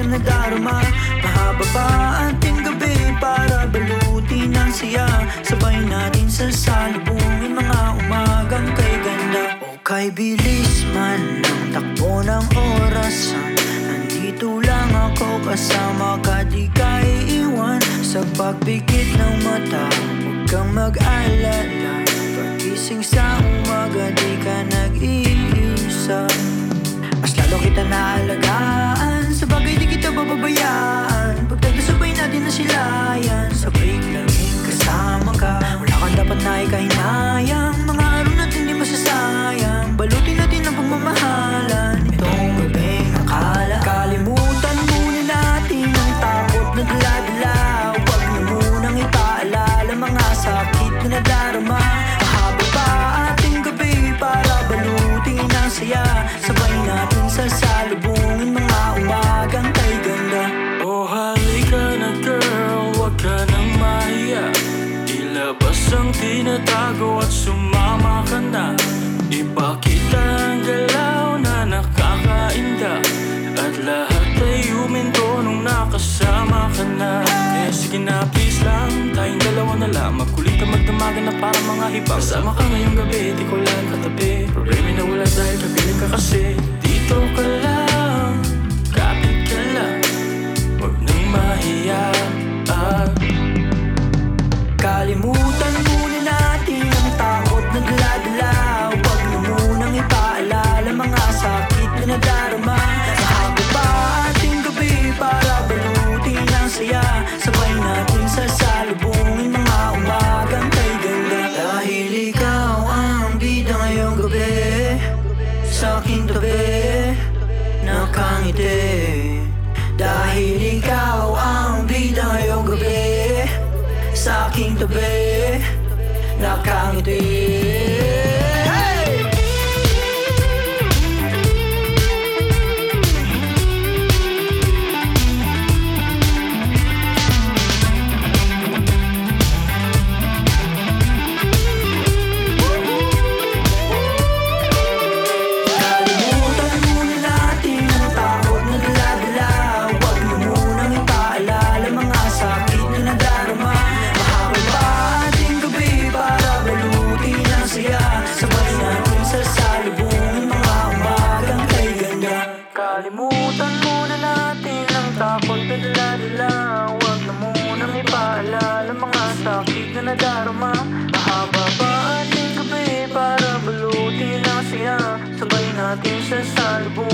na nadarama. Mahaba pa ating gabi para balutin ang siya. Sabay natin sasalubungin mga umagang kay ganda. O kay bilis man ng takbo ng orasan, nandito lang ako kasama ka, di ka iiwan. Sa pagpikit ng mata, huwag kang mag-alala. Pagising sa umaga, di ka nag-iisa. Mas lalo kita naalagaan, sa bagay di kita bababayaan. Pagtagasabay natin na silayan, sabay laging kasama ka. Wala kang dapat na ikahinayang, mga araw natin di masasayang. Balutin natin ang pagmamahalan itong gabing akala. Kalimutan muna natin ang takot na dala-dala. Huwag na munang ipaalala mga sakit na nadarama. Mahaba pa ating gabi para balutin ang saya. Sabay natin sasalubungin mga umagang kay ganda. Oh halika na girl, huwag ka nang mahiya. Ilabas ang tinatago at sumama ka na. Ipakita ang galaw na nakakainda, at lahat ay huminto nung nakasama ka na. Eh sige na please lang, tayong dalawa na lang. Magkulit ka magdamagan na para mga ibang. Kasama ka ngayong gabi, di ko lang katabi. Problema na wala dahil kapiling ka kasi. Dito ka lang, kapit ka lang, huwag nang mahiya. Kalimutan muna natin ang takot na dala-dala. Huwag na munang ipaalala mga sakit na nadarama. Mahaba pa ating gabi para balutin ang saya. Sabay natin sasalubungin mga umagang kay ganda. Dahil ikaw ang bida ngayong gabi, sa aking tabi nakangiti. Dahil ikaw ang bida ngayong gabi, sa aking tabi nakangiti. Kalimutan muna natin ang takot na dala-dala. Huwag na munang ipaalala mga sakit na nadarama. Mahaba pa ating gabi para balutin ang siya. Sabay natin sasalubungin